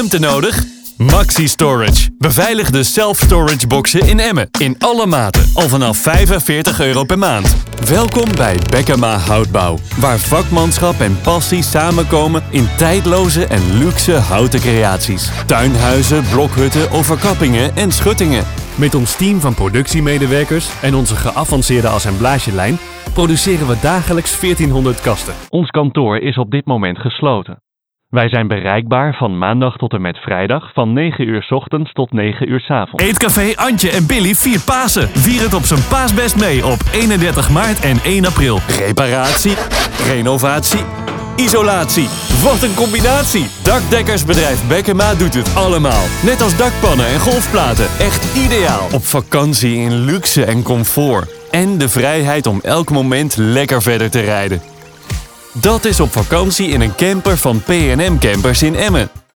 ruimte nodig? Maxi Storage. Beveiligde self-storage boxen in Emmen. In alle maten. Al vanaf €45 per maand. Welkom bij Bekkema Houtbouw. Waar vakmanschap en passie samenkomen in tijdloze en luxe houten creaties. Tuinhuizen, blokhutten, overkappingen en schuttingen. Met ons team van productiemedewerkers en onze geavanceerde assemblagelijn produceren we dagelijks 1400 kasten. Ons kantoor is op dit moment gesloten. Wij zijn bereikbaar van maandag tot en met vrijdag van 9 uur 's ochtends tot 9 uur 's avonds. Eetcafé Antje en Billy viert Pasen. Vier het op zijn paasbest mee op 31 maart en 1 april. Reparatie, renovatie, isolatie. Wat een combinatie! Dakdekkersbedrijf Bekkema doet het allemaal. Net als dakpannen en golfplaten. Echt ideaal. Op vakantie in luxe en comfort. En de vrijheid om elk moment lekker verder te rijden. Dat is op vakantie in een camper van P&M Campers in Emmen.